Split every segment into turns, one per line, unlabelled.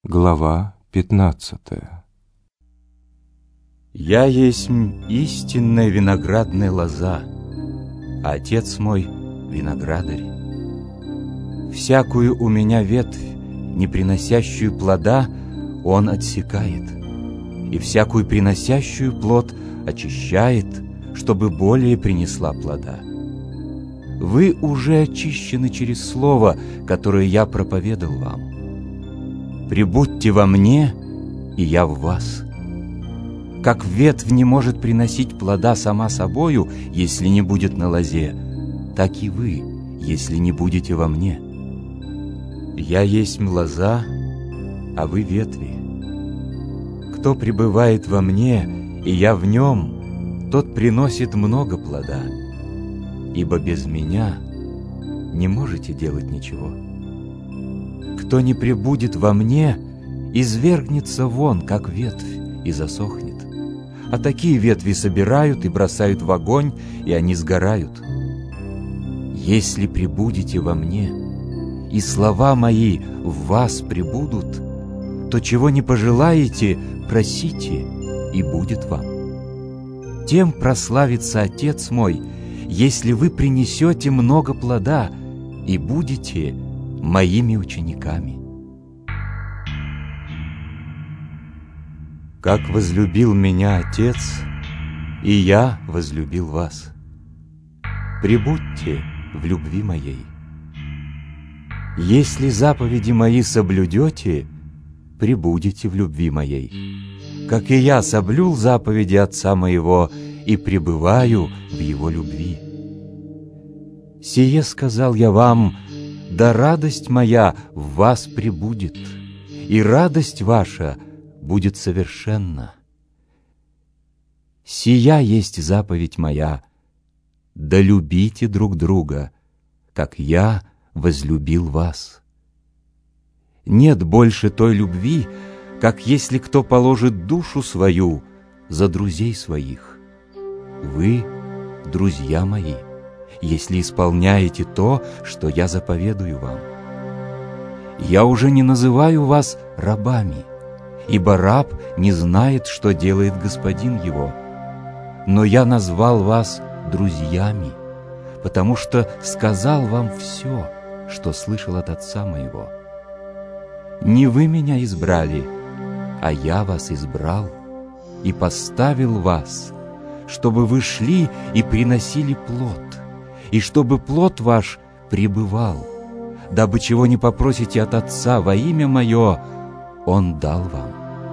Глава 15.
«Я есмь истинная виноградная лоза, а Отец мой — виноградарь. Всякую у меня ветвь, не приносящую плода, Он отсекает, и всякую приносящую плод очищает, чтобы более принесла плода. Вы уже очищены через слово, которое я проповедал вам. Прибудьте во мне, и я в вас. Как ветвь не может приносить плода сама собою, если не будет на лозе, так и вы, если не будете во мне. Я есмь лоза, а вы ветви. Кто пребывает во мне, и я в нем, тот приносит много плода, ибо без меня не можете делать ничего. Кто не пребудет во мне, извергнется вон, как ветвь, и засохнет. А такие ветви собирают и бросают в огонь, и они сгорают. Если пребудете во мне, и слова мои в вас пребудут, то чего не пожелаете, просите, и будет вам. Тем прославится Отец мой, если вы принесете много плода и будете моими учениками. Как возлюбил меня Отец, и я возлюбил вас. Пребудьте в любви моей. Если заповеди мои соблюдете, пребудете в любви моей, как и я соблюл заповеди Отца моего и пребываю в Его любви. Сие сказал я вам, да радость моя в вас пребудет, и радость ваша будет совершенна. Сия есть заповедь моя, да любите друг друга, как я возлюбил вас. Нет больше той любви, как если кто положит душу свою за друзей своих. Вы, друзья мои, если исполняете то, что я заповедую вам. Я уже не называю вас рабами, ибо раб не знает, что делает господин его, но я назвал вас друзьями, потому что сказал вам все, что слышал от Отца моего. Не вы меня избрали, а я вас избрал и поставил вас, чтобы вы шли и приносили плод, и чтобы плод ваш пребывал, дабы чего не попросите от Отца во имя Мое, Он дал вам.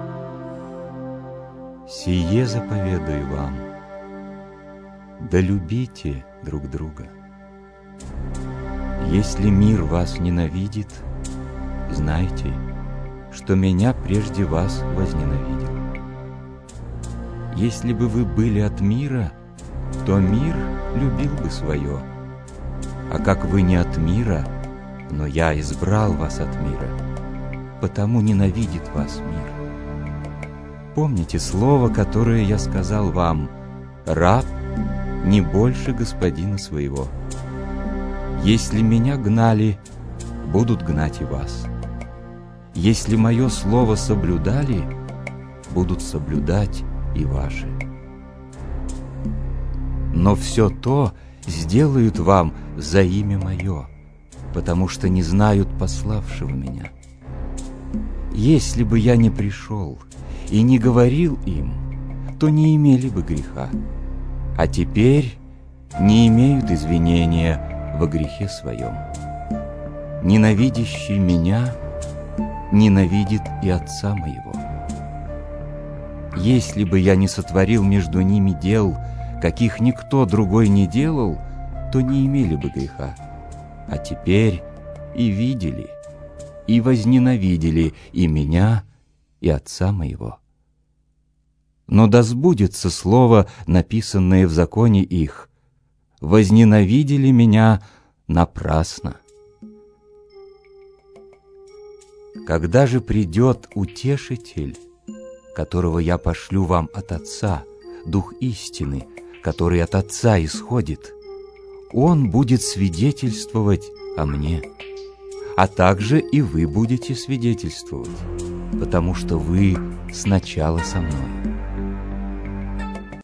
Сие заповедую вам, да любите друг друга. Если мир вас ненавидит, знайте, что Меня прежде вас возненавидел. Если бы вы были от мира, то мир любил бы свое. А как вы не от мира, но Я избрал вас от мира, потому ненавидит вас мир. Помните слово, которое Я сказал вам: раб не больше господина своего. Если Меня гнали, будут гнать и вас. Если Мое слово соблюдали, будут соблюдать и ваши. Но все то сделают вам за имя Мое, потому что не знают пославшего Меня. Если бы Я не пришел и не говорил им, то не имели бы греха, а теперь не имеют извинения во грехе своем. Ненавидящий Меня ненавидит и Отца Моего. Если бы Я не сотворил между ними дел, каких никто другой не делал, то не имели бы греха. А теперь и видели, и возненавидели и Меня, и Отца Моего. Но да сбудется слово, написанное в законе их: возненавидели Меня напрасно. Когда же придет Утешитель, которого Я пошлю вам от Отца, Дух истины, который от Отца исходит, Он будет свидетельствовать о Мне, а также и вы будете свидетельствовать. потому что вы сначала со мною.